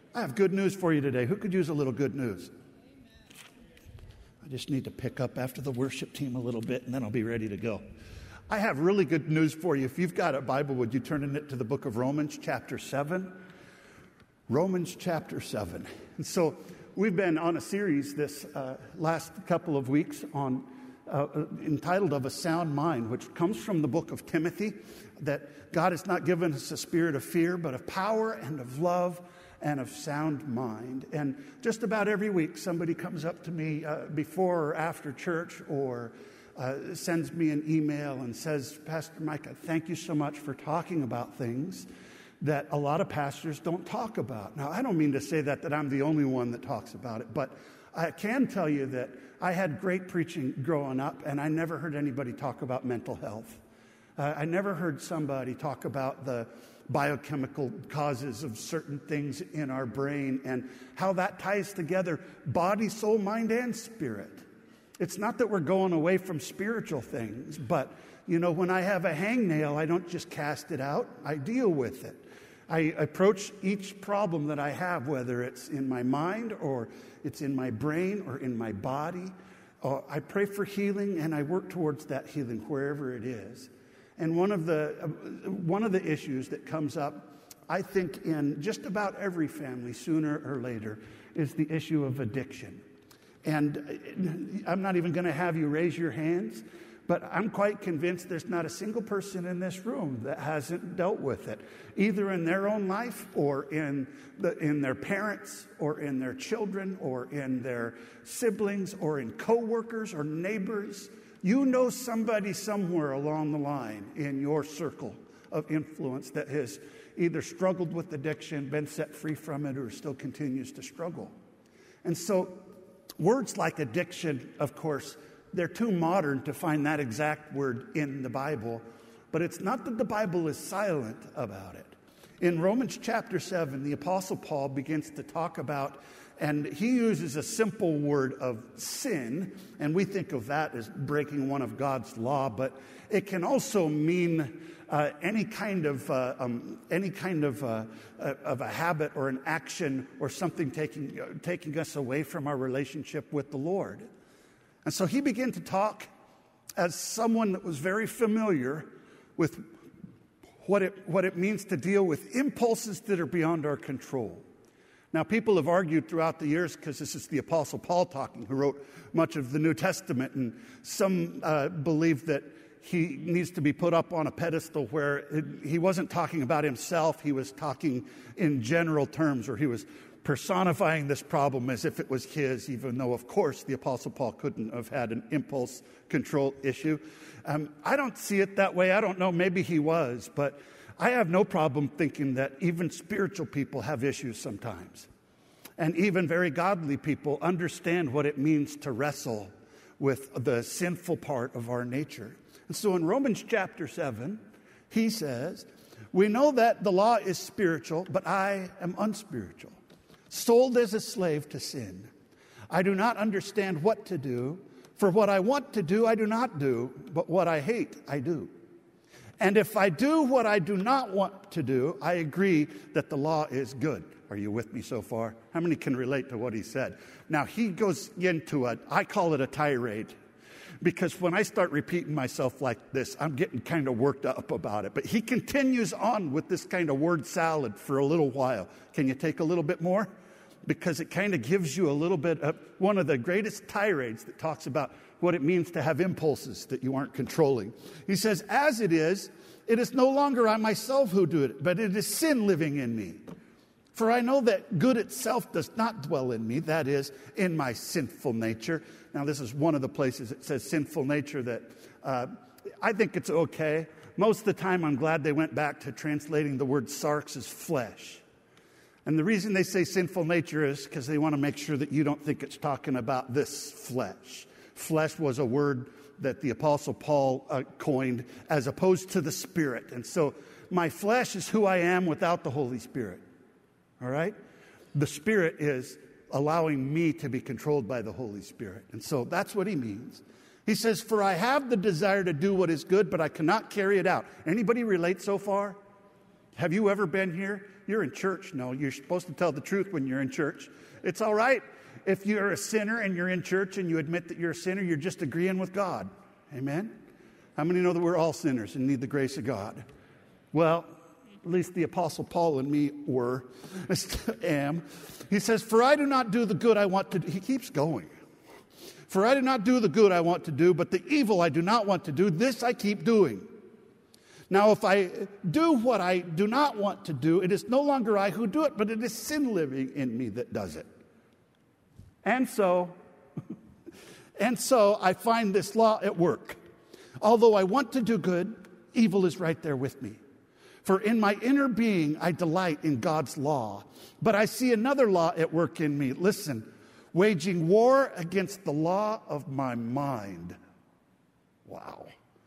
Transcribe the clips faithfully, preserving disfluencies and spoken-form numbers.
I have good news for you today. Who could use a little good news? I just need to pick up after the worship team a little bit, and then I'll be ready to go. I have really good news for you. If you've got a Bible, would you turn in it to the book of Romans, chapter seven? Romans, chapter seven. And so we've been on a series this uh, last couple of weeks on uh, entitled Of a Sound Mind, which comes from the book of Timothy, that God has not given us a spirit of fear, but of power and of love and of sound mind. And just about every week, somebody comes up to me uh, before or after church or uh, sends me an email and says, Pastor Micah, thank you so much for talking about things that a lot of pastors don't talk about. Now, I don't mean to say that, that I'm the only one that talks about it, but I can tell you that I had great preaching growing up, and I never heard anybody talk about mental health. Uh, I never heard somebody talk about the biochemical causes of certain things in our brain and how that ties together body, soul, mind, and spirit. It's not that we're going away from spiritual things, but, you know, when I have a hangnail, I don't just cast it out. I deal with it. I approach each problem that I have, whether it's in my mind or it's in my brain or in my body. Uh, I pray for healing, and I work towards that healing wherever it is. And one of the uh, one of the issues that comes up, I think, in just about every family, sooner or later, is the issue of addiction. And I'm not even going to have you raise your hands, but I'm quite convinced there's not a single person in this room that hasn't dealt with it, either in their own life or in the, in their parents or in their children or in their siblings or in coworkers or neighbors. You know somebody somewhere along the line in your circle of influence that has either struggled with addiction, been set free from it, or still continues to struggle. And so words like addiction, of course, they're too modern to find that exact word in the Bible, but it's not that the Bible is silent about it. In Romans chapter seven, the Apostle Paul begins to talk about, and he uses a simple word of sin, and we think of that as breaking one of God's law, but it can also mean uh, any kind of uh, um, any kind of uh, uh, of a habit or an action or something taking uh, taking us away from our relationship with the Lord. And so he began to talk as someone that was very familiar with what it what it means to deal with impulses that are beyond our control. Now, people have argued throughout the years, because this is the Apostle Paul talking, who wrote much of the New Testament, and some uh, believe that he needs to be put up on a pedestal where it, he wasn't talking about himself, he was talking in general terms, or he was personifying this problem as if it was his, even though, of course, the Apostle Paul couldn't have had an impulse control issue. Um, I don't see it that way. I don't know, maybe he was, but I have no problem thinking that even spiritual people have issues sometimes. And even very godly people understand what it means to wrestle with the sinful part of our nature. And so in Romans chapter seven, he says, we know that the law is spiritual, but I am unspiritual, sold as a slave to sin. I do not understand what to do, for what I want to do, I do not do, but what I hate, I do. And if I do what I do not want to do, I agree that the law is good. Are you with me so far? How many can relate to what he said? Now, he goes into a, I call it a tirade, because when I start repeating myself like this, I'm getting kind of worked up about it. But he continues on with this kind of word salad for a little while. Can you take a little bit more? Because it kind of gives you a little bit of one of the greatest tirades that talks about what it means to have impulses that you aren't controlling. He says, as it is, it is no longer I myself who do it, but it is sin living in me. For I know that good itself does not dwell in me, that is, in my sinful nature. Now, this is one of the places it says sinful nature that uh, I think it's okay. Most of the time, I'm glad they went back to translating the word sarx as flesh. And the reason they say sinful nature is because they want to make sure that you don't think it's talking about this flesh. Flesh was a word that the Apostle Paul uh, coined as opposed to the Spirit. And so my flesh is who I am without the Holy Spirit. All right? The Spirit is allowing me to be controlled by the Holy Spirit. And so that's what he means. He says, for I have the desire to do what is good, but I cannot carry it out. Anybody relate so far? Have you ever been here? You're in church. No, you're supposed to tell the truth when you're in church. It's all right if you're a sinner and you're in church and you admit that you're a sinner. You're just agreeing with God. Amen? How many know that we're all sinners and need the grace of God? Well, at least the Apostle Paul and me were, I still am. He says, for I do not do the good I want to do. He keeps going. For I do not do the good I want to do, but the evil I do not want to do, this I keep doing. Now, if I do what I do not want to do, it is no longer I who do it, but it is sin living in me that does it. And so, and so I find this law at work. Although I want to do good, evil is right there with me. For in my inner being, I delight in God's law. But I see another law at work in me. Listen, waging war against the law of my mind. Wow.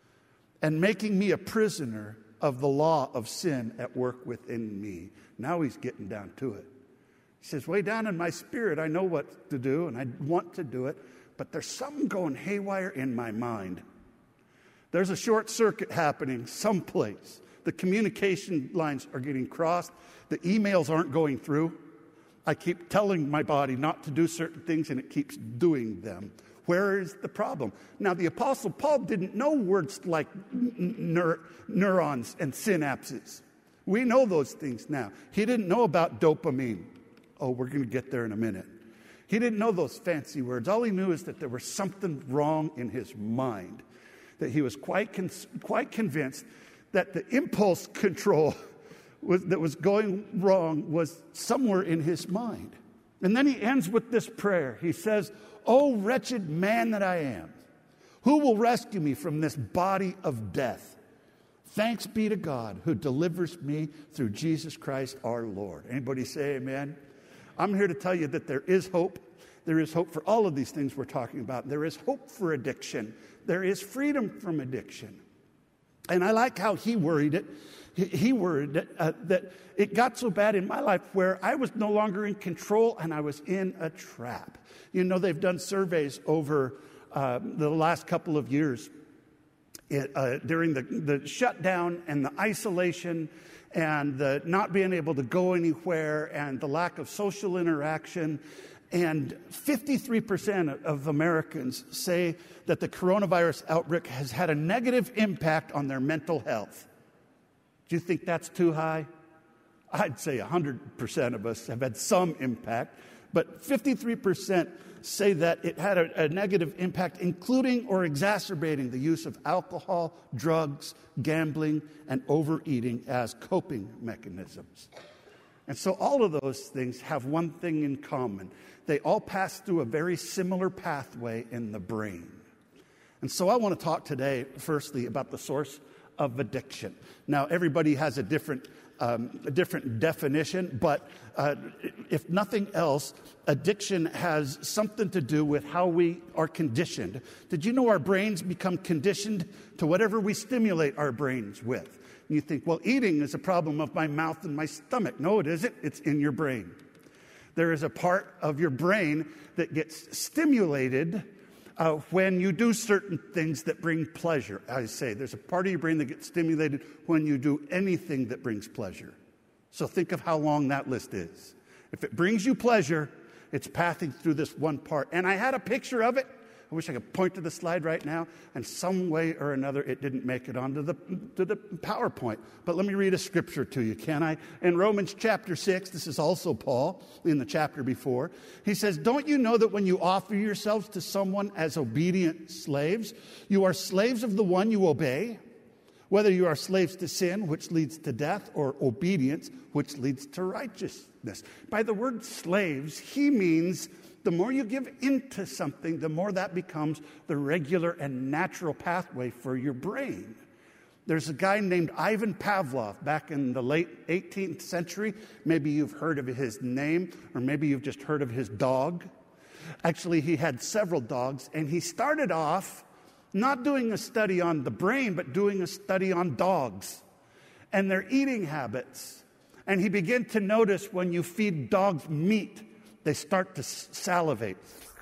And making me a prisoner of the law of sin at work within me. Now he's getting down to it. He says, way down in my spirit, I know what to do and I want to do it, but there's something going haywire in my mind. There's a short circuit happening someplace. The communication lines are getting crossed. The emails aren't going through. I keep telling my body not to do certain things, and it keeps doing them. Where is the problem? Now, the Apostle Paul didn't know words like neur- neurons and synapses. We know those things now. He didn't know about dopamine. Oh, we're going to get there in a minute. He didn't know those fancy words. All he knew is that there was something wrong in his mind, that he was quite con- quite convinced that the impulse control was, that was going wrong was somewhere in his mind. And then he ends with this prayer. He says, "O wretched man that I am, who will rescue me from this body of death? Thanks be to God who delivers me through Jesus Christ our Lord." Anybody say amen? I'm here to tell you that there is hope. There is hope for all of these things we're talking about. There is hope for addiction. There is freedom from addiction. And I like how he worried it. He, he worried it, uh, that it got so bad in my life where I was no longer in control and I was in a trap. You know, they've done surveys over uh, the last couple of years it, uh, during the, the shutdown and the isolation and the not being able to go anywhere and the lack of social interaction. And fifty-three percent of Americans say that the coronavirus outbreak has had a negative impact on their mental health. Do you think that's too high? I'd say one hundred percent of us have had some impact, but fifty-three percent say that it had a, a negative impact, including or exacerbating the use of alcohol, drugs, gambling, and overeating as coping mechanisms. And so all of those things have one thing in common. They all pass through a very similar pathway in the brain. And so I want to talk today, firstly, about the source of addiction. Now, everybody has a different um, a different definition, but uh, if nothing else, addiction has something to do with how we are conditioned. Did you know our brains become conditioned to whatever we stimulate our brains with? And you think, well, eating is a problem of my mouth and my stomach. No, it isn't. It's in your brain. There is a part of your brain that gets stimulated uh, when you do certain things that bring pleasure. I say there's a part of your brain that gets stimulated when you do anything that brings pleasure. So think of how long that list is. If it brings you pleasure, it's passing through this one part. And I had a picture of it. I wish I could point to the slide right now, and some way or another it didn't make it onto the, to the PowerPoint. But let me read a scripture to you, can I? In Romans chapter six, this is also Paul in the chapter before. He says, "Don't you know that when you offer yourselves to someone as obedient slaves, you are slaves of the one you obey? Whether you are slaves to sin, which leads to death, or obedience, which leads to righteousness." By the word slaves, he means the more you give into something, the more that becomes the regular and natural pathway for your brain. There's a guy named Ivan Pavlov back in the late eighteenth century. Maybe you've heard of his name, or maybe you've just heard of his dog. Actually, he had several dogs, and he started off not doing a study on the brain, but doing a study on dogs and their eating habits. And he began to notice when you feed dogs meat, they start to salivate.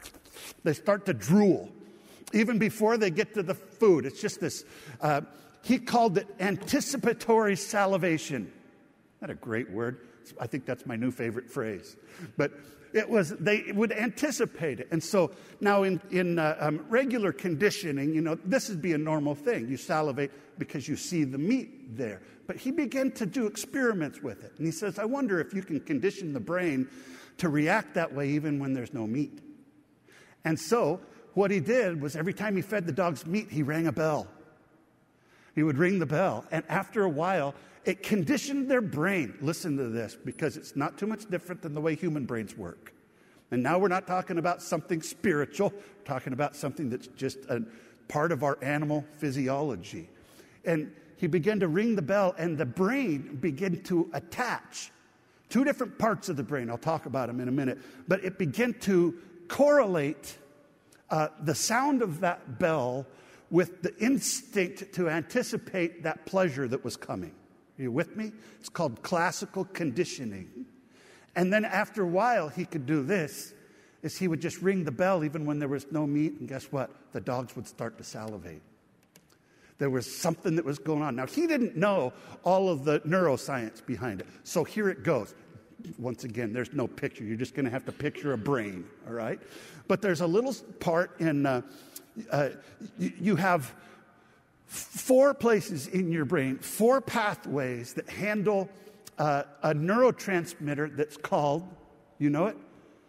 They start to drool. Even before they get to the food. It's just this, uh, he called it anticipatory salivation. Isn't that a great word? I think that's my new favorite phrase. But it was, they would anticipate it. And so now in, in uh, um, regular conditioning, you know, this would be a normal thing. You salivate because you see the meat there. But he began to do experiments with it. And he says, I wonder if you can condition the brain to react that way even when there's no meat. And so what he did was every time he fed the dogs meat, he rang a bell. He would ring the bell. And after a while, it conditioned their brain. Listen to this, because it's not too much different than the way human brains work. And now we're not talking about something spiritual. We're talking about something that's just a part of our animal physiology. And he began to ring the bell, and the brain began to attach. Two different parts of the brain. I'll talk about them in a minute. But it began to correlate uh, the sound of that bell with the instinct to anticipate that pleasure that was coming. Are you with me? It's called classical conditioning. And then after a while, he could do this, is he would just ring the bell even when there was no meat, and guess what? The dogs would start to salivate. There was something that was going on. Now, he didn't know all of the neuroscience behind it. So here it goes. Once again, there's no picture. You're just going to have to picture a brain, all right? But there's a little part in, uh, uh, you, you have four places in your brain, four pathways that handle uh, a neurotransmitter that's called, you know it?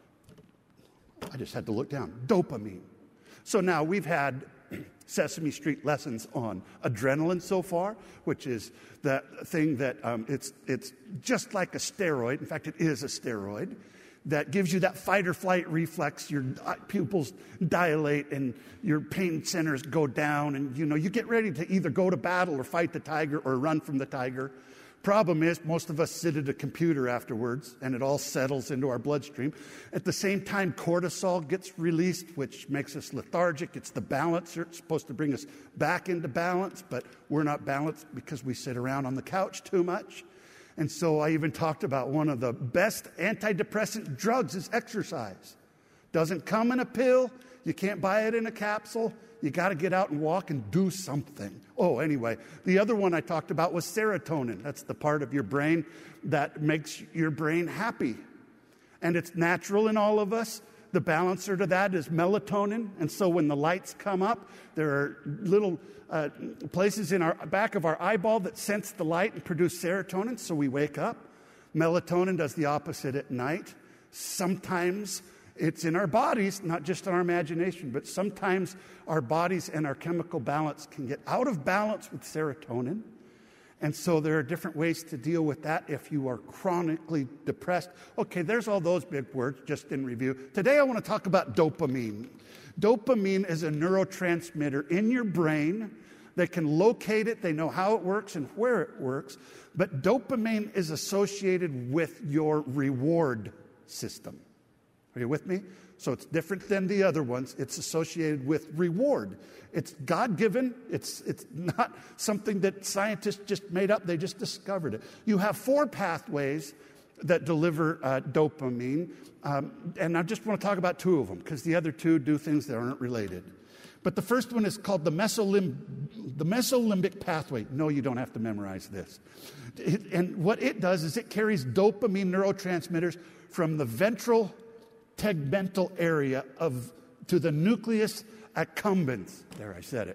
I just had to look down. Dopamine. So now we've had Sesame Street lessons on adrenaline so far, which is that thing that um, it's it's just like a steroid. In fact, it is a steroid that gives you that fight or flight reflex. Your pupils dilate and your pain centers go down, and you know you get ready to either go to battle or fight the tiger or run from the tiger. Problem is, most of us sit at a computer afterwards, and it all settles into our bloodstream. At the same time, cortisol gets released, which makes us lethargic. It's the balancer. It's supposed to bring us back into balance, but we're not balanced because we sit around on the couch too much. And so I even talked about one of the best antidepressant drugs is exercise. Doesn't come in a pill. You can't buy it in a capsule. You got to get out and walk and do something. Oh, anyway, the other one I talked about was serotonin. That's the part of your brain that makes your brain happy. And it's natural in all of us. The balancer to that is melatonin. And so when the lights come up, there are little uh, places in our back of our eyeball that sense the light and produce serotonin, so we wake up. Melatonin does the opposite at night. Sometimes it's in our bodies, not just in our imagination, but sometimes our bodies and our chemical balance can get out of balance with serotonin. And so there are different ways to deal with that if you are chronically depressed. Okay, there's all those big words just in review. Today I want to talk about dopamine. Dopamine is a neurotransmitter in your brain. They can locate it, they know how it works and where it works. But dopamine is associated with your reward system. Are you with me? So it's different than the other ones. It's associated with reward. It's God-given. It's, it's not something that scientists just made up. They just discovered it. You have four pathways that deliver uh, dopamine. Um, and I just want to talk about two of them because the other two do things that aren't related. But the first one is called the, mesolim- the mesolimbic pathway. No, you don't have to memorize this. It, and what it does is it carries dopamine neurotransmitters from the ventral tegmental area of to the nucleus accumbens. There, I said it.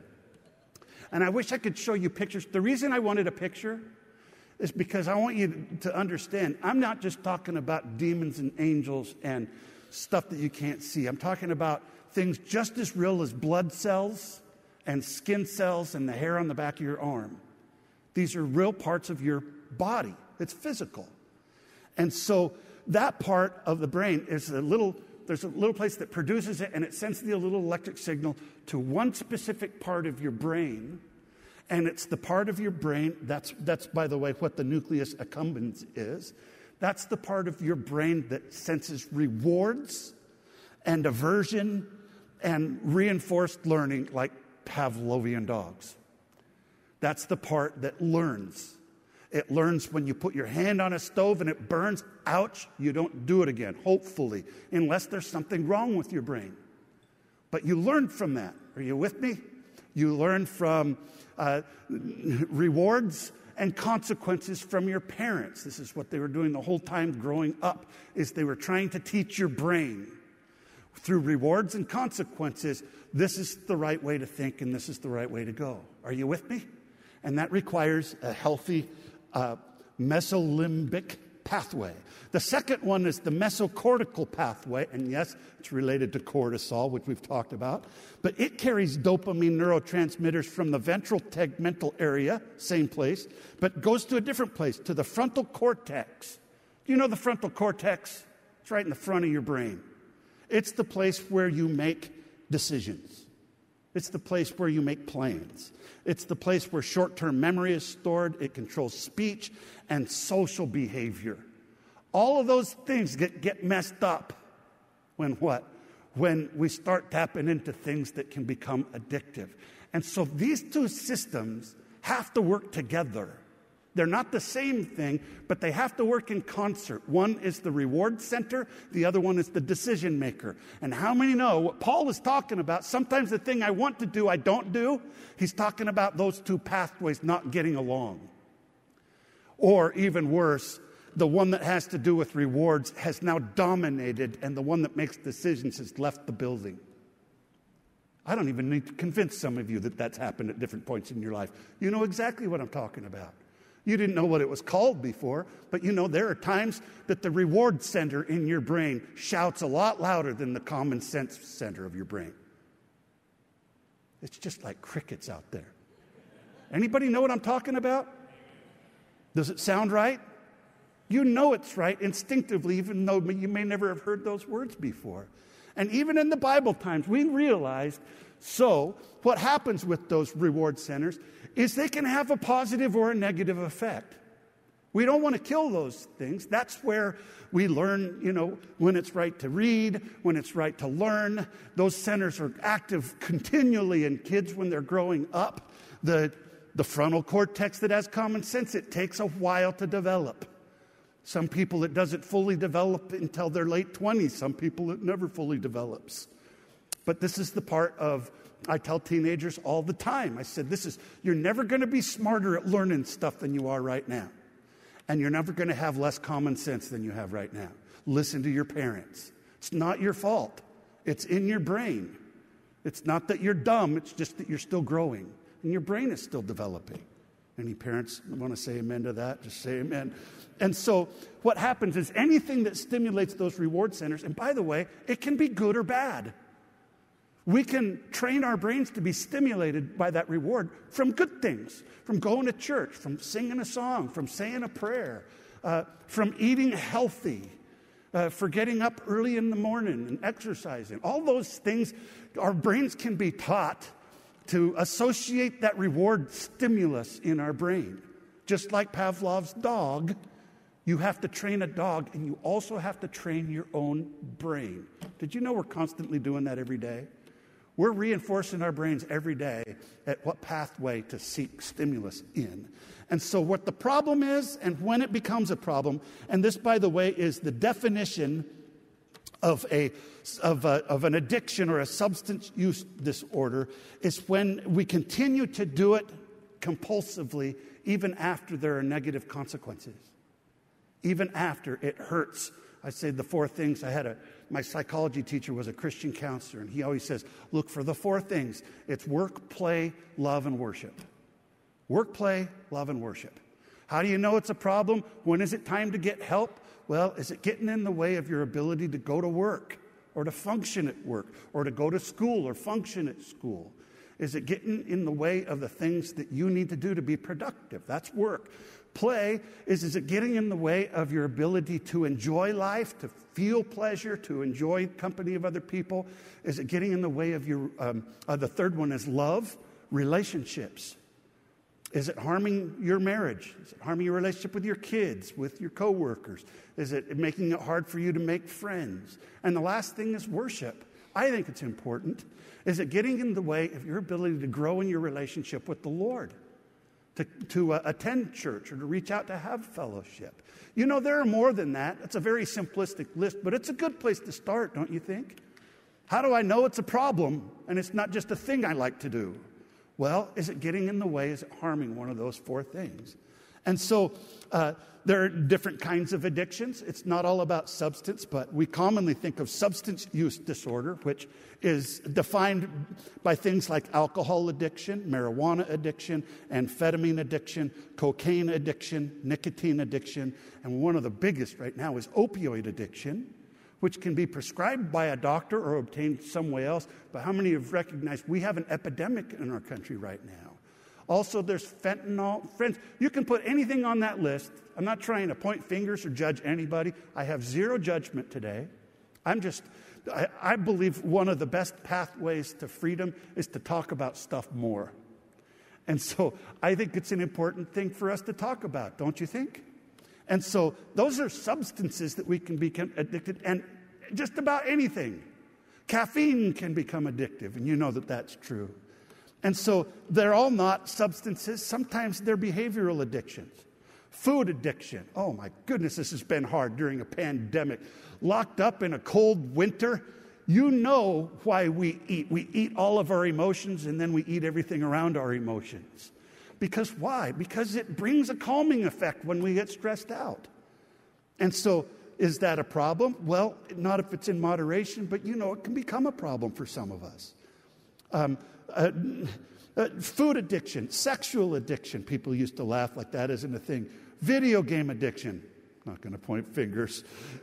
And I wish I could show you pictures. The reason I wanted a picture is because I want you to understand, I'm not just talking about demons and angels and stuff that you can't see. I'm talking about things just as real as blood cells and skin cells and the hair on the back of your arm. These are real parts of your body. It's physical. And so that part of the brain is a little, there's a little place that produces it, and it sends the little electric signal to one specific part of your brain. And it's the part of your brain, that's, that's by the way, what the nucleus accumbens is. That's the part of your brain that senses rewards and aversion and reinforced learning like Pavlovian dogs. That's the part that learns. It learns when you put your hand on a stove and it burns, ouch, you don't do it again, hopefully, unless there's something wrong with your brain. But you learn from that. Are you with me? You learn from uh, rewards and consequences from your parents. This is what they were doing the whole time growing up, is they were trying to teach your brain through rewards and consequences. This is the right way to think, and this is the right way to go. Are you with me? And that requires a healthy uh, mesolimbic pathway. The second one is the mesocortical pathway, and yes, it's related to cortisol, which we've talked about, but it carries dopamine neurotransmitters from the ventral tegmental area, same place, but goes to a different place, to the frontal cortex. Do you know the frontal cortex? It's right in the front of your brain. It's the place where you make decisions. It's the place where you make plans. It's the place where short-term memory is stored. It controls speech and social behavior. All of those things get, get messed up when what? When we start tapping into things that can become addictive. And so these two systems have to work together. They're not the same thing, but they have to work in concert. One is the reward center, the other one is the decision maker. And how many know what Paul is talking about? Sometimes the thing I want to do, I don't do. He's talking about those two pathways not getting along. Or even worse, the one that has to do with rewards has now dominated, and the one that makes decisions has left the building. I don't even need to convince some of you that that's happened at different points in your life. You know exactly what I'm talking about. You didn't know what it was called before, but you know there are times that the reward center in your brain shouts a lot louder than the common sense center of your brain. It's just like crickets out there. Anybody know what I'm talking about? Does it sound right? You know it's right instinctively, even though you may never have heard those words before. And even in the Bible times, we realized, so what happens with those reward centers is they can have a positive or a negative effect. We don't want to kill those things. That's where we learn, you know, when it's right to read, when it's right to learn. Those centers are active continually in kids when they're growing up. The, the frontal cortex that has common sense, it takes a while to develop. Some people, it doesn't fully develop until their late twenties. Some people, it never fully develops. But this is the part of, I tell teenagers all the time, I said, this is, you're never going to be smarter at learning stuff than you are right now. And you're never going to have less common sense than you have right now. Listen to your parents. It's not your fault. It's in your brain. It's not that you're dumb, it's just that you're still growing. And your brain is still developing. Any parents want to say amen to that? Just say amen. And so what happens is anything that stimulates those reward centers, and by the way, it can be good or bad. We can train our brains to be stimulated by that reward from good things, from going to church, from singing a song, from saying a prayer, uh, from eating healthy, uh, for getting up early in the morning and exercising. All those things, our brains can be taught to associate that reward stimulus in our brain. Just like Pavlov's dog, you have to train a dog, and you also have to train your own brain. Did you know we're constantly doing that every day? We're reinforcing our brains every day at what pathway to seek stimulus in. And so what the problem is, and when it becomes a problem, and this, by the way, is the definition of a of, a, of an addiction or a substance use disorder, is when we continue to do it compulsively even after there are negative consequences. Even after it hurts. I say the four things. I had a, my psychology teacher was a Christian counselor, and he always says, look for the four things. It's work, play, love, and worship. Work, play, love, and worship. How do you know it's a problem? When is it time to get help? Well, is it getting in the way of your ability to go to work or to function at work or to go to school or function at school? Is it getting in the way of the things that you need to do to be productive? That's work. Play is, is it getting in the way of your ability to enjoy life, to feel pleasure, to enjoy company of other people? Is it getting in the way of your, um, uh, the third one is love, relationships. Is it harming your marriage? Is it harming your relationship with your kids, with your coworkers? Is it making it hard for you to make friends? And the last thing is worship. I think it's important. Is it getting in the way of your ability to grow in your relationship with the Lord? To, to uh, attend church or to reach out to have fellowship. You know, there are more than that. It's a very simplistic list, but it's a good place to start, don't you think? How do I know it's a problem and it's not just a thing I like to do? Well, is it getting in the way? Is it harming one of those four things? And so uh, there are different kinds of addictions. It's not all about substance, but we commonly think of substance use disorder, which is defined by things like alcohol addiction, marijuana addiction, amphetamine addiction, cocaine addiction, nicotine addiction, and one of the biggest right now is opioid addiction, which can be prescribed by a doctor or obtained some way else. But how many have recognized we have an epidemic in our country right now? Also, there's fentanyl. Friends, you can put anything on that list. I'm not trying to point fingers or judge anybody. I have zero judgment today. I'm just, I, I believe one of the best pathways to freedom is to talk about stuff more. And so I think it's an important thing for us to talk about, don't you think? And so those are substances that we can become addicted, and just about anything. Caffeine can become addictive, and you know that that's true. And so they're all not substances. Sometimes they're behavioral addictions. Food addiction. Oh my goodness, this has been hard during a pandemic. Locked up in a cold winter. You know why we eat. We eat all of our emotions, and then we eat everything around our emotions. Because why? Because it brings a calming effect when we get stressed out. And so is that a problem? Well, not if it's in moderation, but you know, it can become a problem for some of us. Um, uh, uh, food addiction, sexual addiction. People used to laugh like that isn't a thing. Video game addiction. Not going to point fingers.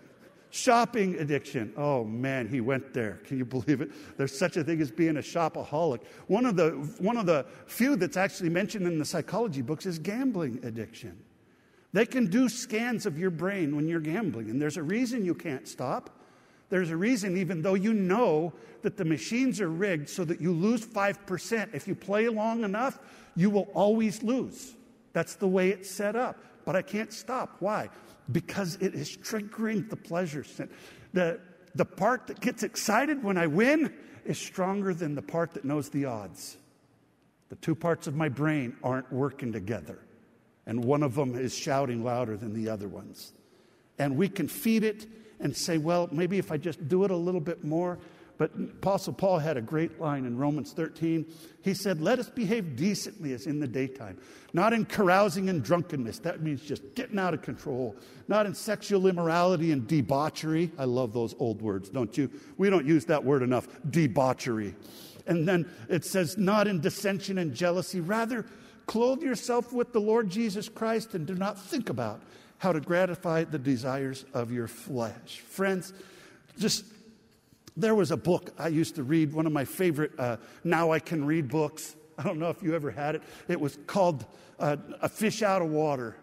Shopping addiction. Oh man, he went there. Can you believe it? There's such a thing as being a shopaholic. One of the one of the few that's actually mentioned in the psychology books is gambling addiction. They can do scans of your brain when you're gambling, and there's a reason you can't stop. There's a reason, even though you know that the machines are rigged so that you lose five percent. If you play long enough, you will always lose. That's the way it's set up. But I can't stop. Why? Because it is triggering the pleasure. The, the part that gets excited when I win is stronger than the part that knows the odds. The two parts of my brain aren't working together. And one of them is shouting louder than the other ones. And we can feed it and say, well, maybe if I just do it a little bit more. But Apostle Paul had a great line in Romans thirteen. He said, let us behave decently as in the daytime, not in carousing and drunkenness. That means just getting out of control. Not in sexual immorality and debauchery. I love those old words, don't you? We don't use that word enough, debauchery. And then it says, not in dissension and jealousy. Rather, clothe yourself with the Lord Jesus Christ and do not think about how to gratify the desires of your flesh. Friends, just... There was a book I used to read, one of my favorite uh, Now I Can Read books. I don't know if you ever had it. It was called uh, A Fish Out of Water.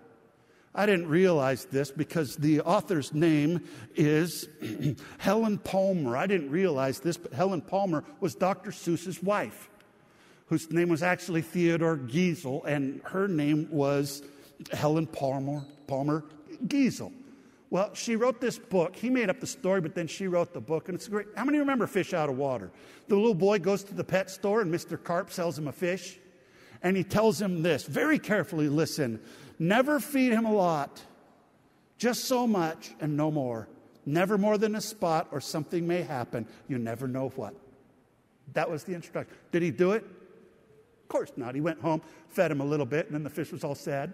I didn't realize this because the author's name is Helen Palmer. I didn't realize this, but Helen Palmer was Doctor Seuss's wife, whose name was actually Theodore Geisel, and her name was Helen Palmer, Palmer Geisel. Well, she wrote this book. He made up the story, but then she wrote the book, and it's great. How many remember Fish Out of Water? The little boy goes to the pet store, and Mister Carp sells him a fish, and he tells him this. Very carefully listen. Never feed him a lot. Just so much and no more. Never more than a spot or something may happen. You never know what. That was the instruction. Did he do it? Of course not. He went home, fed him a little bit, and then the fish was all sad.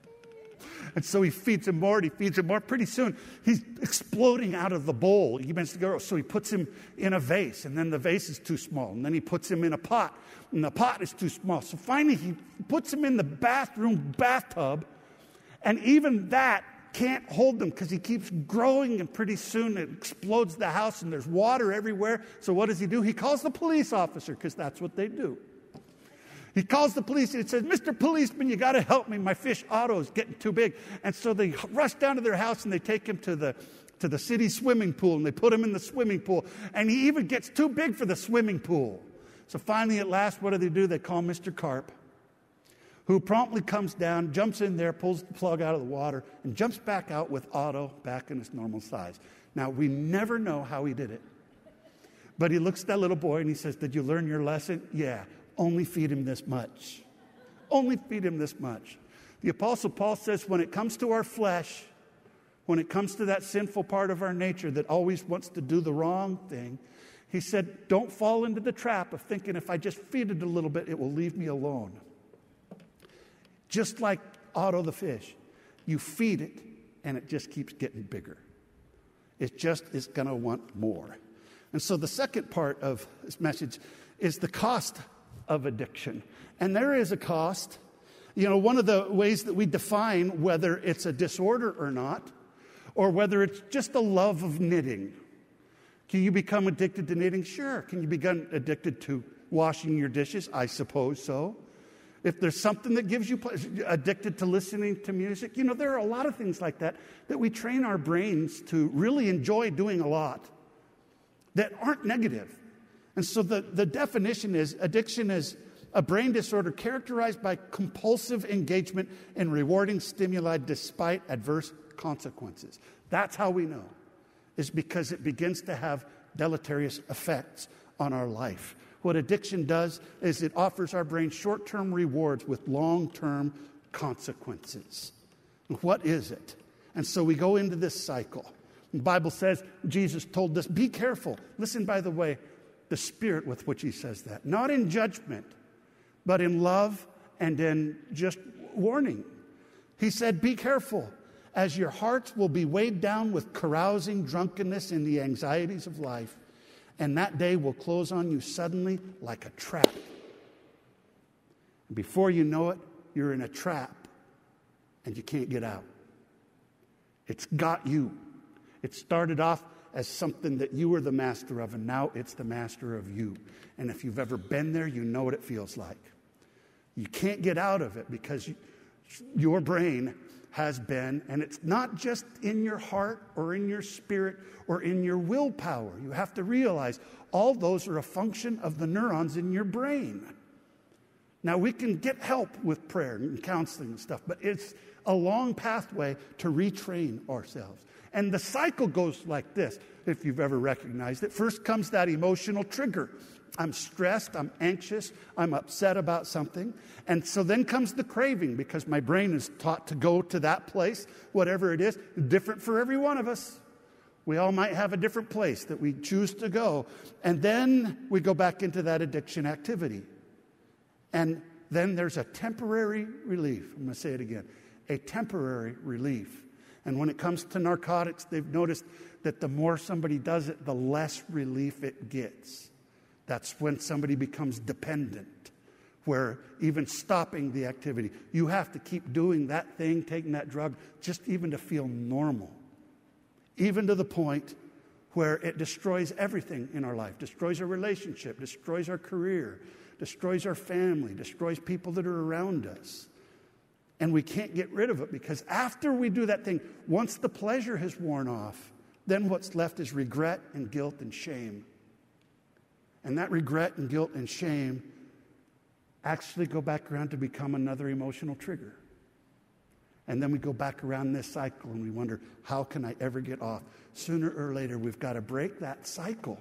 And so he feeds him more and he feeds him more. Pretty soon, he's exploding out of the bowl. He begins to go. So he puts him in a vase, and then the vase is too small. And then he puts him in a pot, and the pot is too small. So finally, he puts him in the bathroom bathtub, and even that can't hold him because he keeps growing, and pretty soon it explodes the house, and there's water everywhere. So what does he do? He calls the police officer because that's what they do. He calls the police and he says, Mister Policeman, you got to help me. My fish auto is getting too big. And so they rush down to their house and they take him to the to the city swimming pool, and they put him in the swimming pool. And he even gets too big for the swimming pool. So finally, at last, what do they do? They call Mister Carp, who promptly comes down, jumps in there, pulls the plug out of the water, and jumps back out with Otto back in his normal size. Now, we never know how he did it. But he looks at that little boy and he says, did you learn your lesson? Yeah. Only feed him this much. Only feed him this much. The Apostle Paul says when it comes to our flesh, when it comes to that sinful part of our nature that always wants to do the wrong thing, he said, don't fall into the trap of thinking if I just feed it a little bit, it will leave me alone. Just like Otto the fish. You feed it, and it just keeps getting bigger. It just is going to want more. And so the second part of this message is the cost of addiction. And there is a cost. You know, one of the ways that we define whether it's a disorder or not, or whether it's just a love of knitting. Can you become addicted to knitting? Sure. Can you become addicted to washing your dishes? I suppose so. If there's something that gives you pleasure, addicted to listening to music, you know, there are a lot of things like that that we train our brains to really enjoy doing a lot that aren't negative. And so the, the definition is addiction is a brain disorder characterized by compulsive engagement in rewarding stimuli despite adverse consequences. That's how we know, is because it begins to have deleterious effects on our life. What addiction does is it offers our brain short-term rewards with long-term consequences. What is it? And so we go into this cycle. The Bible says, Jesus told us, be careful. Listen, by the way, the spirit with which he says that. Not in judgment, but in love and in just warning. He said, be careful, as your hearts will be weighed down with carousing, drunkenness, and the anxieties of life. And that day will close on you suddenly like a trap. And before you know it, you're in a trap and you can't get out. It's got you. It started off as something that you were the master of, and now it's the master of you. And if you've ever been there, you know what it feels like. You can't get out of it because you, your brain has been, and it's not just in your heart or in your spirit or in your willpower. You have to realize all those are a function of the neurons in your brain. Now, we can get help with prayer and counseling and stuff, but it's a long pathway to retrain ourselves. And the cycle goes like this, if you've ever recognized it. First comes that emotional trigger. I'm stressed, I'm anxious, I'm upset about something. And so then comes the craving, because my brain is taught to go to that place, whatever it is, different for every one of us. We all might have a different place that we choose to go. And then we go back into that addiction activity. And then there's a temporary relief. I'm going to say it again. A temporary relief. And when it comes to narcotics, they've noticed that the more somebody does it, the less relief it gets. That's when somebody becomes dependent, where even stopping the activity, you have to keep doing that thing, taking that drug, just even to feel normal. Even to the point where it destroys everything in our life, destroys our relationship, destroys our career, destroys our family, destroys people that are around us. And we can't get rid of it, because after we do that thing, once the pleasure has worn off, then what's left is regret and guilt and shame. And that regret and guilt and shame actually go back around to become another emotional trigger. And then we go back around this cycle and we wonder, how can I ever get off? Sooner or later, we've got to break that cycle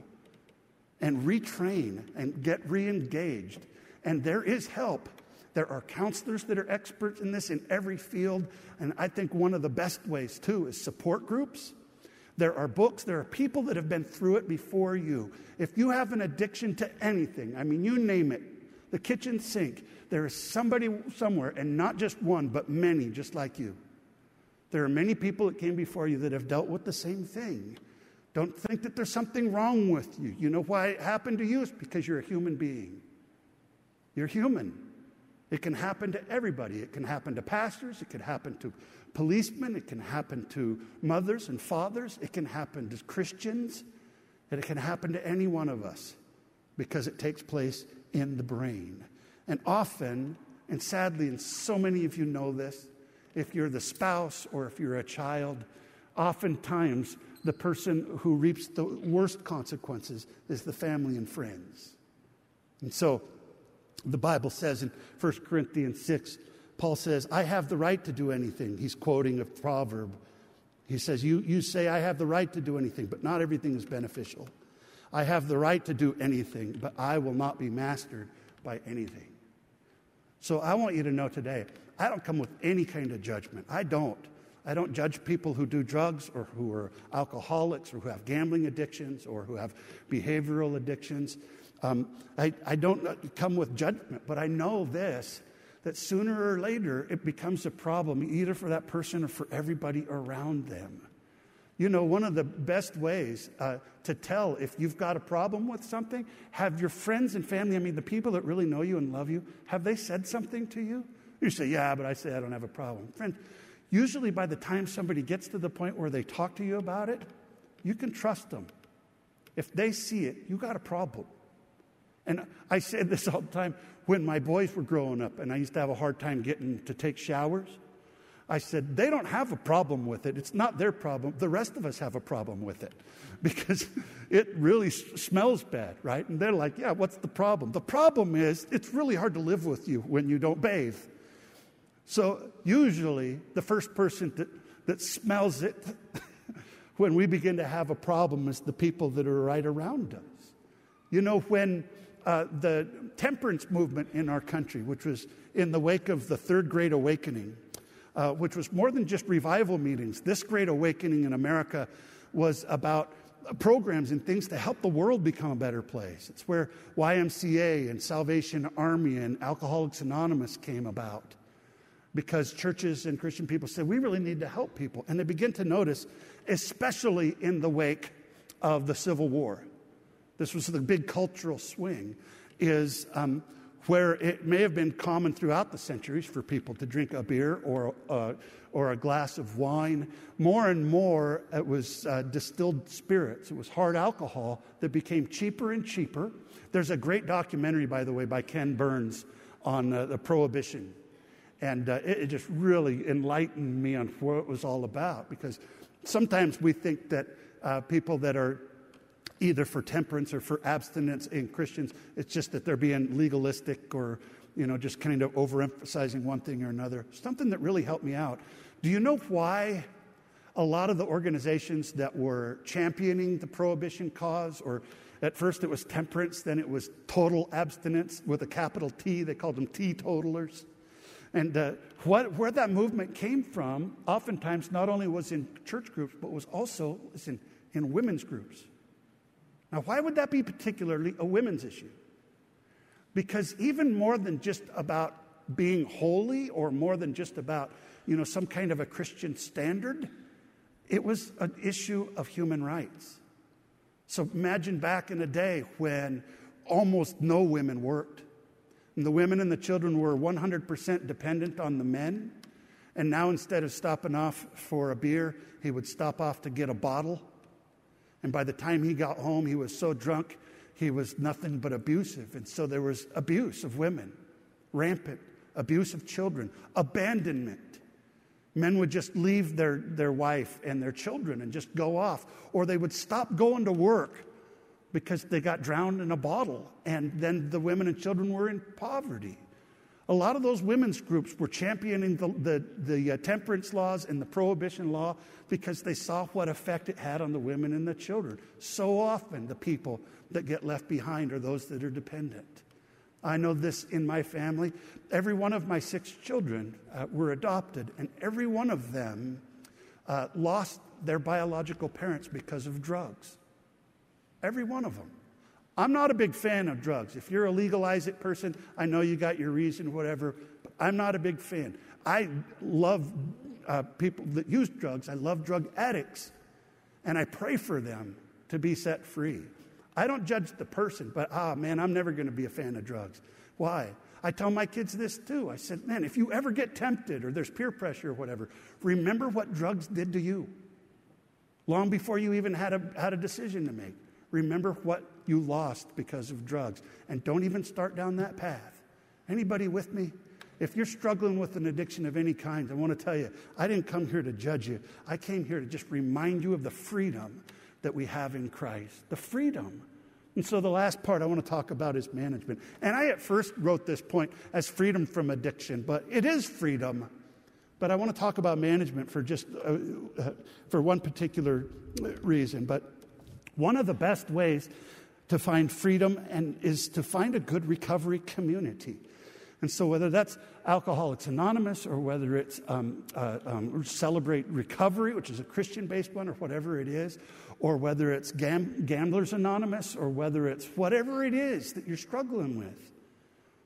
and retrain and get re-engaged. And there is help. There are counselors that are experts in this in every field. And I think one of the best ways, too, is support groups. There are books. There are people that have been through it before you. If you have an addiction to anything, I mean, you name it, the kitchen sink, there is somebody somewhere, and not just one, but many just like you. There are many people that came before you that have dealt with the same thing. Don't think that there's something wrong with you. You know why it happened to you? It's because you're a human being. You're human. It can happen to everybody. It can happen to pastors. It can happen to policemen. It can happen to mothers and fathers. It can happen to Christians. And it can happen to any one of us, because it takes place in the brain. And often, and sadly, and so many of you know this, if you're the spouse or if you're a child, oftentimes the person who reaps the worst consequences is the family and friends. And so the Bible says in First Corinthians six, Paul says, I have the right to do anything. He's quoting a proverb. He says, you, you say I have the right to do anything, but not everything is beneficial. I have the right to do anything, but I will not be mastered by anything. So I want you to know today, I don't come with any kind of judgment. I don't. I don't judge people who do drugs or who are alcoholics or who have gambling addictions or who have behavioral addictions. Um, I, I don't come with judgment, but I know this, that sooner or later it becomes a problem either for that person or for everybody around them. You know, one of the best ways uh, to tell if you've got a problem with something, have your friends and family, I mean, the people that really know you and love you, have they said something to you? You say, yeah, but I say I don't have a problem. Friend, usually by the time somebody gets to the point where they talk to you about it, you can trust them. If they see it, you got a problem. And I said this all the time when my boys were growing up, and I used to have a hard time getting to take showers. I said, they don't have a problem with it. It's not their problem. The rest of us have a problem with it because it really s- smells bad, right? And they're like, yeah, what's the problem? The problem is it's really hard to live with you when you don't bathe. So usually the first person that, that smells it when we begin to have a problem is the people that are right around us. You know, when uh, the temperance movement in our country, which was in the wake of the Third Great Awakening, Uh, which was more than just revival meetings. This Great Awakening in America was about programs and things to help the world become a better place. It's where Y M C A and Salvation Army and Alcoholics Anonymous came about because churches and Christian people said, we really need to help people. And they begin to notice, especially in the wake of the Civil War, this was the big cultural swing, is um, where it may have been common throughout the centuries for people to drink a beer or uh, or a glass of wine. More and more, it was uh, distilled spirits. It was hard alcohol that became cheaper and cheaper. There's a great documentary, by the way, by Ken Burns on uh, the Prohibition. And uh, it, it just really enlightened me on what it was all about. Because sometimes we think that uh, people that are either for temperance or for abstinence in Christians, it's just that they're being legalistic or, you know, just kind of overemphasizing one thing or another. Something that really helped me out. Do you know why a lot of the organizations that were championing the prohibition cause, or at first it was temperance, then it was total abstinence with a capital T, they called them teetotalers. And uh, what, where that movement came from, oftentimes not only was in church groups, but was also listen, in women's groups. Now, why would that be particularly a women's issue? Because even more than just about being holy or more than just about, you know, some kind of a Christian standard, it was an issue of human rights. So imagine back in a day when almost no women worked. And the women and the children were one hundred percent dependent on the men. And now instead of stopping off for a beer, he would stop off to get a bottle. And by the time he got home, he was so drunk, he was nothing but abusive. And so there was abuse of women, rampant abuse of children, abandonment. Men would just leave their, their wife and their children and just go off. Or they would stop going to work because they got drowned in a bottle. And then the women and children were in poverty. A lot of those women's groups were championing the, the, the uh, temperance laws and the prohibition law because they saw what effect it had on the women and the children. So often the people that get left behind are those that are dependent. I know this in my family. Every one of my six children uh, were adopted, and every one of them uh, lost their biological parents because of drugs. Every one of them. I'm not a big fan of drugs. If you're a legalize it person, I know you got your reason, whatever, but I'm not a big fan. I love uh, people that use drugs. I love drug addicts, and I pray for them to be set free. I don't judge the person, but, ah, man, I'm never going to be a fan of drugs. Why? I tell my kids this, too. I said, man, if you ever get tempted or there's peer pressure or whatever, remember what drugs did to you long before you even had a, had a decision to make. Remember what you lost because of drugs. And don't even start down that path. Anybody with me? If you're struggling with an addiction of any kind, I want to tell you, I didn't come here to judge you. I came here to just remind you of the freedom that we have in Christ. The freedom. And so the last part I want to talk about is management. And I at first wrote this point as freedom from addiction, but it is freedom. But I want to talk about management for just uh, uh, for one particular reason. But one of the best ways to find freedom and is to find a good recovery community. And so whether that's Alcoholics Anonymous or whether it's um, uh, um, Celebrate Recovery, which is a Christian-based one, or whatever it is, or whether it's Gam- Gamblers Anonymous, or whether it's whatever it is that you're struggling with,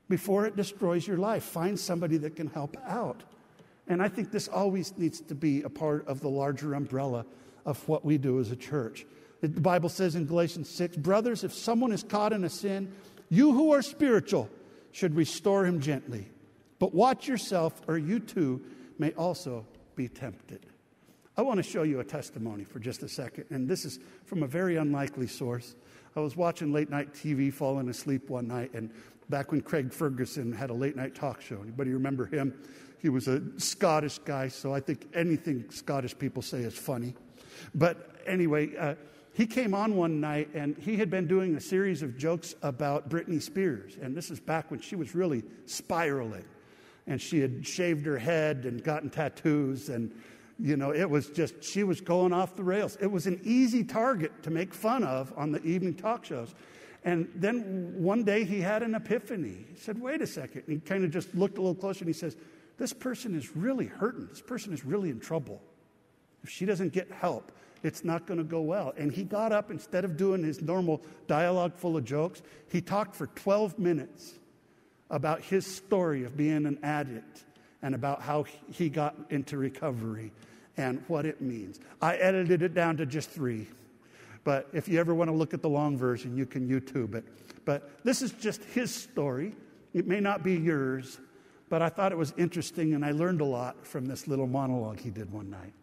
before it destroys your life. Find somebody that can help out. And I think this always needs to be a part of the larger umbrella of what we do as a church. The Bible says in Galatians six, brothers, if someone is caught in a sin, you who are spiritual should restore him gently. But watch yourself, or you too may also be tempted. I want to show you a testimony for just a second. And this is from a very unlikely source. I was watching late night T V, falling asleep one night, and back when Craig Ferguson had a late night talk show. Anybody remember him? He was a Scottish guy, so I think anything Scottish people say is funny. But anyway, uh, he came on one night, and he had been doing a series of jokes about Britney Spears. And this is back when she was really spiraling. And she had shaved her head and gotten tattoos, and, you know, it was just, she was going off the rails. It was an easy target to make fun of on the evening talk shows. And then one day he had an epiphany. He said, wait a second. And he kind of just looked a little closer, and he says, this person is really hurting. This person is really in trouble. If she doesn't get help, it's not going to go well. And he got up, instead of doing his normal dialogue full of jokes, he talked for twelve minutes about his story of being an addict and about how he got into recovery and what it means. I edited it down to just three. But if you ever want to look at the long version, you can YouTube it. But this is just his story. It may not be yours, but I thought it was interesting, and I learned a lot from this little monologue he did one night.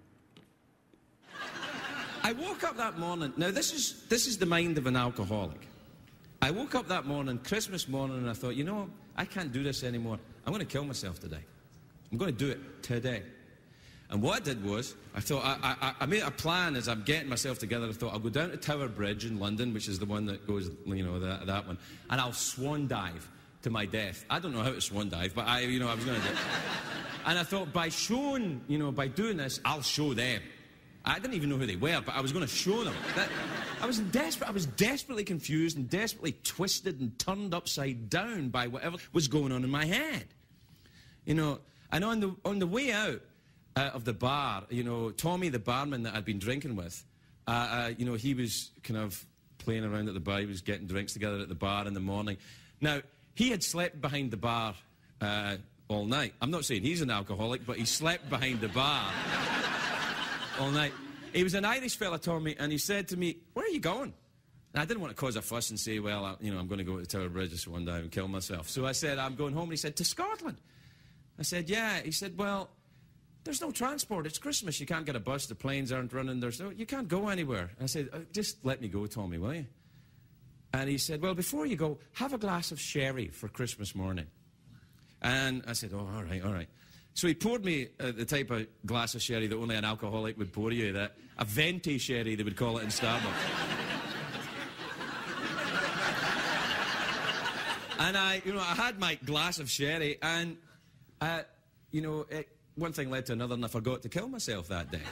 I woke up that morning. Now, this is this is the mind of an alcoholic. I woke up that morning, Christmas morning, and I thought, you know, I can't do this anymore. I'm going to kill myself today. I'm going to do it today. And what I did was, I thought, I, I, I made a plan as I'm getting myself together. I thought, I'll go down to Tower Bridge in London, which is the one that goes, you know, that, that one, and I'll swan dive to my death. I don't know how to swan dive, but I, you know, I was going to do it. And I thought, by showing, you know, by doing this, I'll show them. I didn't even know who they were, but I was going to show them. That, I was desperate. I was desperately confused and desperately twisted and turned upside down by whatever was going on in my head. You know, and on the on the way out uh, of the bar, you know, Tommy, the barman that I'd been drinking with, uh, uh, you know, he was kind of playing around at the bar. He was getting drinks together at the bar in the morning. Now, he had slept behind the bar uh, all night. I'm not saying he's an alcoholic, but he slept behind the bar all night. He was an Irish fella, Tommy, and he said to me, where are you going? And I didn't want to cause a fuss and say, well, I, you know, I'm going to go to Tower Bridge this one day and kill myself. So I said, I'm going home. And he said, to Scotland? I said, yeah. He said, well, there's no transport. It's Christmas. You can't get a bus. The planes aren't running. There's no, you can't go anywhere. I said, uh, just let me go, Tommy, will you? And he said, well, before you go, have a glass of sherry for Christmas morning. And I said, oh, all right, all right. So he poured me uh, the type of glass of sherry that only an alcoholic would pour you, that a venti sherry, they would call it in Starbucks. And I, you know, I had my glass of sherry, and, uh, you know, it, one thing led to another, and I forgot to kill myself that day.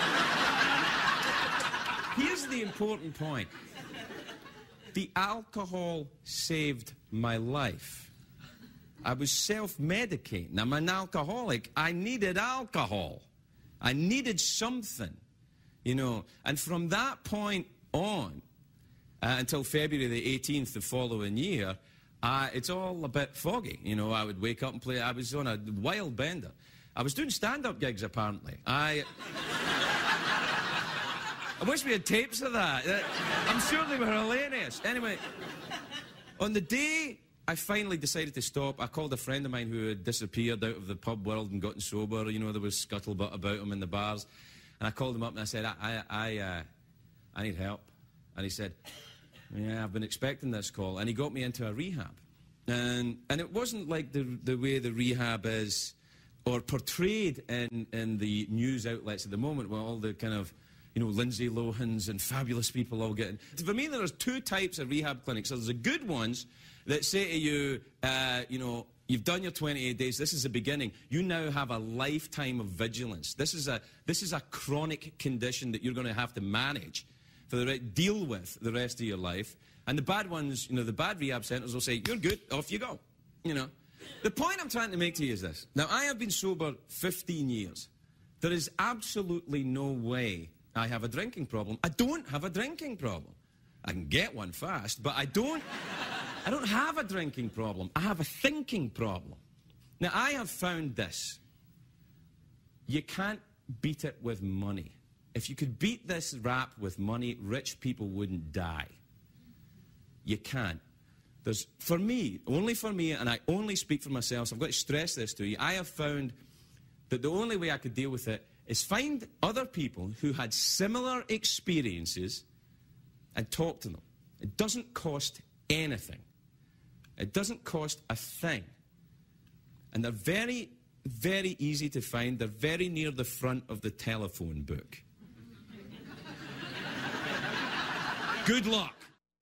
Here's the important point. The alcohol saved my life. I was self-medicating. I'm an alcoholic. I needed alcohol. I needed something, you know. And from that point on, uh, until February the eighteenth the following year, uh, it's all a bit foggy. You know, I would wake up and play. I was on a wild bender. I was doing stand-up gigs, apparently. I... I wish we had tapes of that. I'm sure they were hilarious. Anyway, on the day I finally decided to stop, I called a friend of mine who had disappeared out of the pub world and gotten sober. You know, there was scuttlebutt about him in the bars. And I called him up and I said, I, I, I, uh, I need help. And he said, yeah, I've been expecting this call. And he got me into a rehab. And, and it wasn't like the, the way the rehab is, or portrayed in, in the news outlets at the moment, where all the kind of, you know, Lindsay Lohans and fabulous people all getting... For me, there's two types of rehab clinics. So there's the good ones that say to you, uh, you know, you've done your twenty-eight days, this is the beginning. You now have a lifetime of vigilance. This is a, this is a chronic condition that you're going to have to manage, for the deal with the rest of your life. And the bad ones, you know, the bad rehab centers will say, you're good, off you go, you know. The point I'm trying to make to you is this. Now, I have been sober fifteen years. There is absolutely no way I have a drinking problem. I don't have a drinking problem. I can get one fast, but I don't... I don't have a drinking problem. I have a thinking problem. Now, I have found this. You can't beat it with money. If you could beat this rap with money, rich people wouldn't die. You can't. There's, for me, only for me, and I only speak for myself, so I've got to stress this to you, I have found that the only way I could deal with it is find other people who had similar experiences and talk to them. It doesn't cost anything. It doesn't cost a thing. And they're very, very easy to find. They're very near the front of the telephone book. Good luck.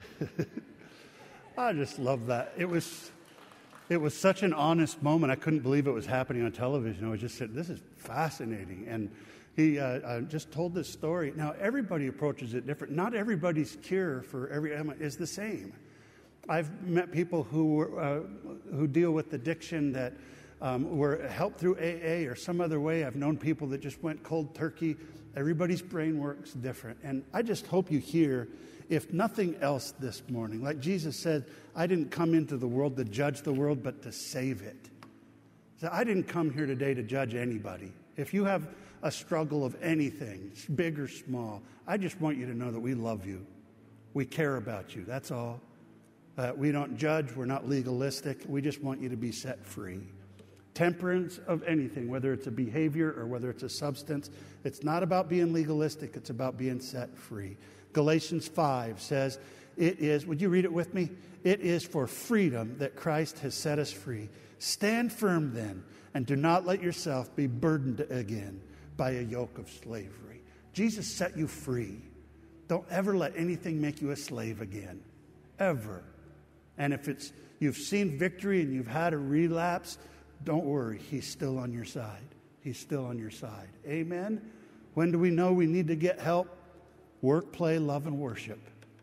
I just love that. It was, it was such an honest moment. I couldn't believe it was happening on television. I was just saying, this is fascinating. And he uh, uh, just told this story. Now, everybody approaches it different. Not everybody's cure for every ailment is the same. I've met people who uh, who deal with addiction that um, were helped through A A or some other way. I've known people that just went cold turkey. Everybody's brain works different. And I just hope you hear, if nothing else this morning, like Jesus said, I didn't come into the world to judge the world, but to save it. So I didn't come here today to judge anybody. If you have a struggle of anything, big or small, I just want you to know that we love you. We care about you. That's all. Uh, we don't judge. We're not legalistic. We just want you to be set free. Temperance of anything, whether it's a behavior or whether it's a substance, it's not about being legalistic. It's about being set free. Galatians five says, it is, would you read it with me? It is for freedom that Christ has set us free. Stand firm then, and do not let yourself be burdened again by a yoke of slavery. Jesus set you free. Don't ever let anything make you a slave again. Ever. And if it's you've seen victory and you've had a relapse, don't worry. He's still on your side. He's still on your side. Amen? When do we know we need to get help? Work, play, love, and worship.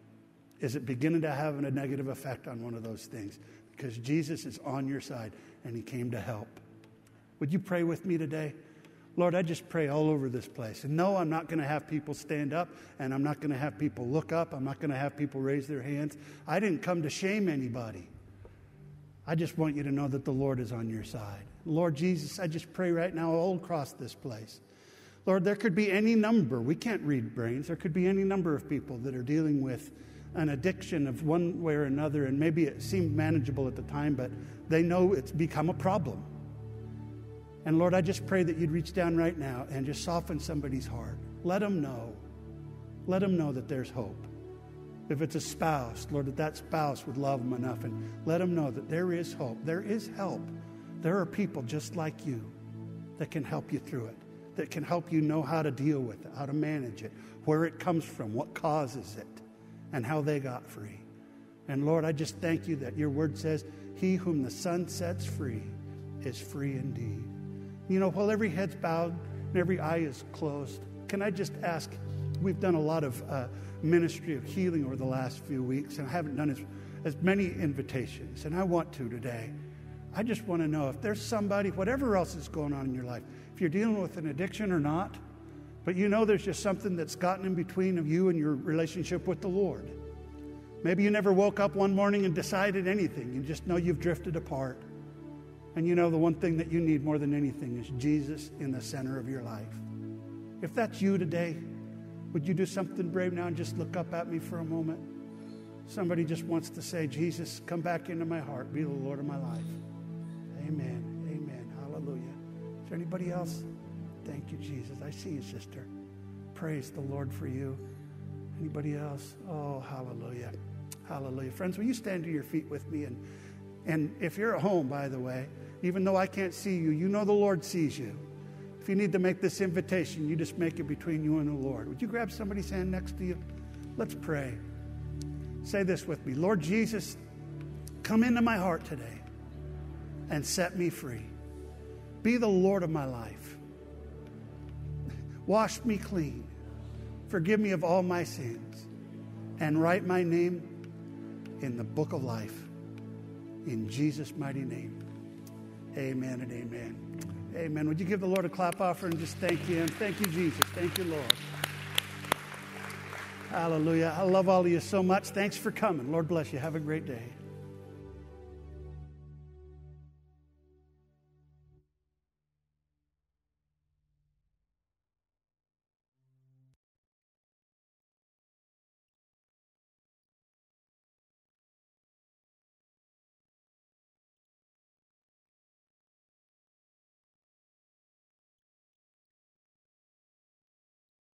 Is it beginning to have a negative effect on one of those things? Because Jesus is on your side and he came to help. Would you pray with me today? Lord, I just pray all over this place. And no, I'm not going to have people stand up, and I'm not going to have people look up. I'm not going to have people raise their hands. I didn't come to shame anybody. I just want you to know that the Lord is on your side. Lord Jesus, I just pray right now all across this place. Lord, there could be any number. We can't read brains. There could be any number of people that are dealing with an addiction of one way or another, and maybe it seemed manageable at the time, but they know it's become a problem. And Lord, I just pray that you'd reach down right now and just soften somebody's heart. Let them know. Let them know that there's hope. If it's a spouse, Lord, that that spouse would love them enough, and let them know that there is hope. There is help. There are people just like you that can help you through it, that can help you know how to deal with it, how to manage it, where it comes from, what causes it, and how they got free. And Lord, I just thank you that your word says, he whom the Son sets free is free indeed. You know, while every head's bowed and every eye is closed, can I just ask, we've done a lot of uh, ministry of healing over the last few weeks, and I haven't done as, as many invitations, and I want to today. I just want to know if there's somebody, whatever else is going on in your life, if you're dealing with an addiction or not, but you know there's just something that's gotten in between of you and your relationship with the Lord. Maybe you never woke up one morning and decided anything. You just know you've drifted apart. And you know the one thing that you need more than anything is Jesus in the center of your life. If that's you today, would you do something brave now and just look up at me for a moment? Somebody just wants to say, Jesus, come back into my heart. Be the Lord of my life. Amen. Amen. Hallelujah. Is there anybody else? Thank you, Jesus. I see you, sister. Praise the Lord for you. Anybody else? Oh, hallelujah. Hallelujah. Friends, will you stand to your feet with me? And And if you're at home, by the way, even though I can't see you, you know the Lord sees you. If you need to make this invitation, you just make it between you and the Lord. Would you grab somebody's hand next to you? Let's pray. Say this with me. Lord Jesus, come into my heart today and set me free. Be the Lord of my life. Wash me clean. Forgive me of all my sins. And write my name in the book of life. In Jesus' mighty name. Amen and amen. Amen. Would you give the Lord a clap offering and just thank him? Thank you, Jesus. Thank you, Lord. Hallelujah. I love all of you so much. Thanks for coming. Lord bless you. Have a great day.